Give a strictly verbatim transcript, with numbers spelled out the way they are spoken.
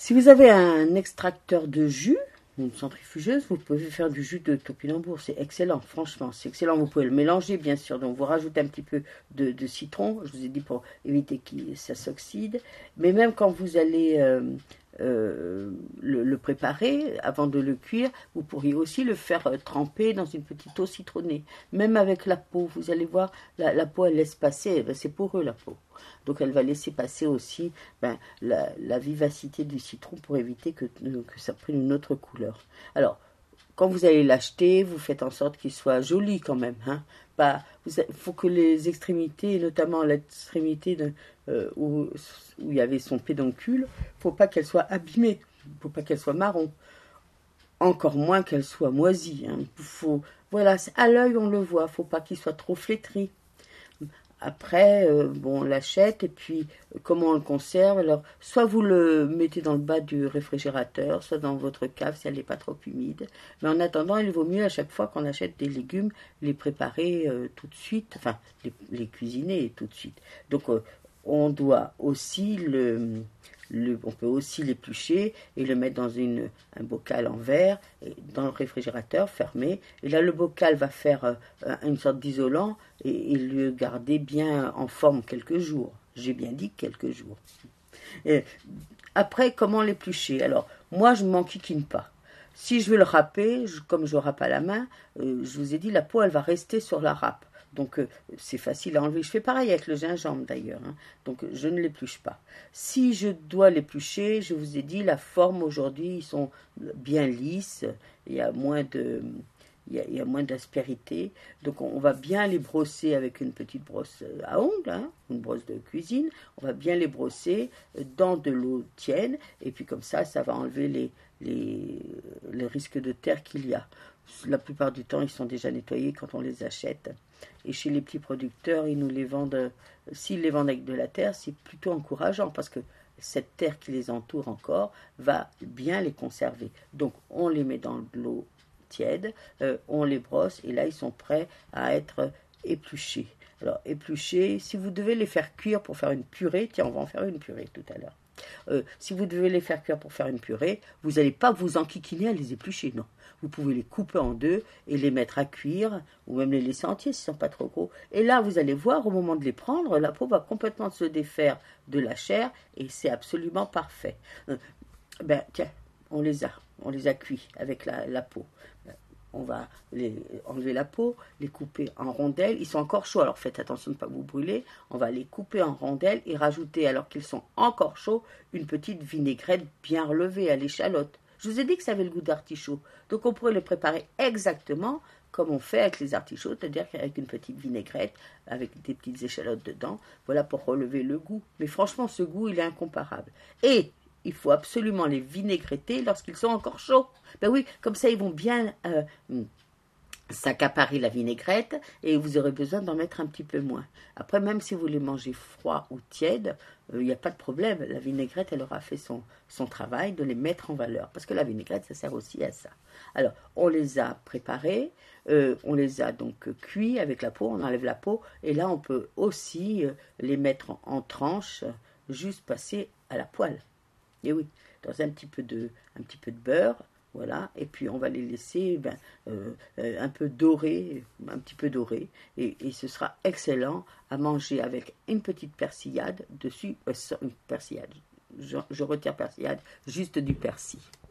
Si vous avez un extracteur de jus, une centrifugeuse, vous pouvez faire du jus de topinambour, c'est excellent, franchement, c'est excellent. Vous pouvez le mélanger, bien sûr, donc vous rajoutez un petit peu de, de citron, je vous ai dit pour éviter que ça s'oxyde, mais même quand vous allez euh, euh, le, le préparer, avant de le cuire, vous pourriez aussi le faire euh, tremper dans une petite eau citronnée, même avec la peau, vous allez voir, la, la peau, elle laisse passer, ben, c'est poreux la peau. Donc elle va laisser passer aussi ben, la, la vivacité du citron pour éviter que, que ça prenne une autre couleur. Alors, quand vous allez l'acheter, vous faites en sorte qu'il soit joli quand même. Hein. Pas, il faut que les extrémités, notamment l'extrémité de, euh, où, où il y avait son pédoncule, il ne faut pas qu'elle soit abîmée, il ne faut pas qu'elle soit marron. Encore moins qu'elle soit moisie. Hein. Faut, voilà, à l'œil on le voit, il ne faut pas qu'il soit trop flétri. Après, euh, bon, on l'achète et puis euh, comment on le conserve? Alors, soit vous le mettez dans le bas du réfrigérateur, soit dans votre cave si elle n'est pas trop humide. Mais en attendant, il vaut mieux à chaque fois qu'on achète des légumes, les préparer euh, tout de suite, enfin, les, les cuisiner tout de suite. Donc, euh, on doit aussi le... Le, on peut aussi l'éplucher et le mettre dans une, un bocal en verre, et dans le réfrigérateur fermé. Et là, le bocal va faire euh, une sorte d'isolant et, et le garder bien en forme quelques jours. J'ai bien dit quelques jours. Et après, comment l'éplucher? Alors, moi, je ne m'enquiquine pas. Si je veux le râper, je, comme je râpe à la main, euh, je vous ai dit, la peau, elle va rester sur la râpe. Donc, euh, c'est facile à enlever. Je fais pareil avec le gingembre, d'ailleurs. Hein. Donc, je ne l'épluche pas. Si je dois l'éplucher, je vous ai dit, la forme, aujourd'hui, ils sont bien lisses. Il y a moins de... Il y, a, il y a moins d'aspérité. Donc, on, on va bien les brosser avec une petite brosse à ongles, hein, une brosse de cuisine. On va bien les brosser dans de l'eau tiède. Et puis, comme ça, ça va enlever les, les, les risques de terre qu'il y a. La plupart du temps, ils sont déjà nettoyés quand on les achète. Et chez les petits producteurs, ils nous les vendent, s'ils les vendent avec de la terre, c'est plutôt encourageant parce que cette terre qui les entoure encore va bien les conserver. Donc, on les met dans de l'eau tiède, euh, on les brosse et là, ils sont prêts à être épluchés. Alors, épluchés, si vous devez les faire cuire pour faire une purée, tiens, on va en faire une purée tout à l'heure. Euh, si vous devez les faire cuire pour faire une purée, vous n'allez pas vous enquiquiner à les éplucher, non. Vous pouvez les couper en deux et les mettre à cuire, ou même les laisser entiers s'ils ne sont pas trop gros. Et là, vous allez voir, au moment de les prendre, la peau va complètement se défaire de la chair et c'est absolument parfait. Euh, ben, tiens, on les a, on les a cuits avec la, la peau. On va les, enlever la peau, les couper en rondelles. Ils sont encore chauds, alors faites attention de ne pas vous brûler. On va les couper en rondelles et rajouter, alors qu'ils sont encore chauds, une petite vinaigrette bien relevée à l'échalote. Je vous ai dit que ça avait le goût d'artichaut. Donc on pourrait le préparer exactement comme on fait avec les artichauts, c'est-à-dire avec une petite vinaigrette, avec des petites échalotes dedans. Voilà pour relever le goût. Mais franchement, ce goût, il est incomparable. Et il faut absolument les vinaigretter lorsqu'ils sont encore chauds. Ben oui, comme ça, ils vont bien euh, s'accaparer la vinaigrette et vous aurez besoin d'en mettre un petit peu moins. Après, même si vous les mangez froid ou tiède, il euh, n'y a pas de problème. La vinaigrette, elle aura fait son, son travail de les mettre en valeur. Parce que la vinaigrette, ça sert aussi à ça. Alors, on les a préparés, euh, on les a donc cuits avec la peau, on enlève la peau. Et là, on peut aussi euh, les mettre en, en tranches, juste passer à la poêle. Et oui, dans un petit peu de, un petit peu de beurre, voilà, et puis on va les laisser ben, euh, un peu dorés, un petit peu dorés, et, et ce sera excellent à manger avec une petite persillade dessus, euh, une persillade, je, je retire persillade, juste du persil.